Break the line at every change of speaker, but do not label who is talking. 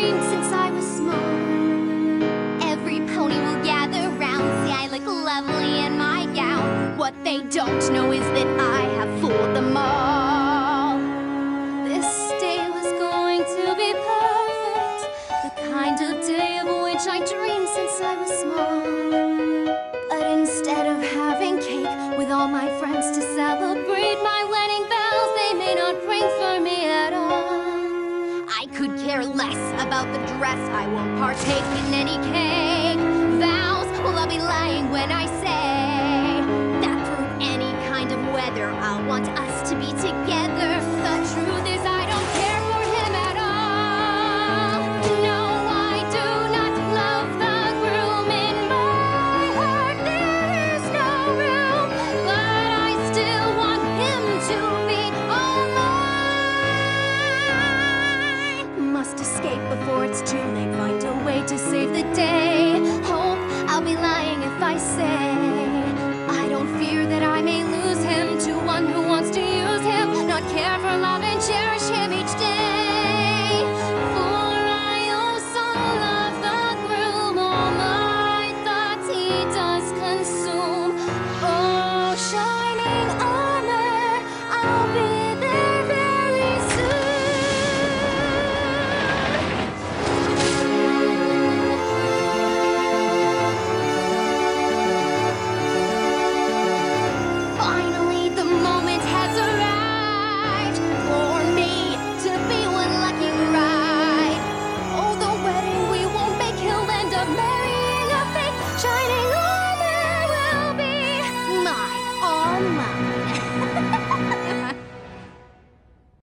dreamed since I was small. Every pony will gather round, see I look lovely in my gown. What they don't know is that I have fooled them all. This day was going to be perfect, the kind of day of which I dreamed since I was small. But instead of having cake with all my friends to celebrate my wedding bells, they may not ring for me at all. I could care less about the dress, I won't partake in any cake. Vows, well, I'll be lying when I say that through any kind of weather I'll want us to be together. The truth is I don't care for him at all. No, I do not love the groom. In my heart there is no room, but I still want him to be all mine. Must escape before it's too late, find a way to save the day. Hope I'll be lying if I say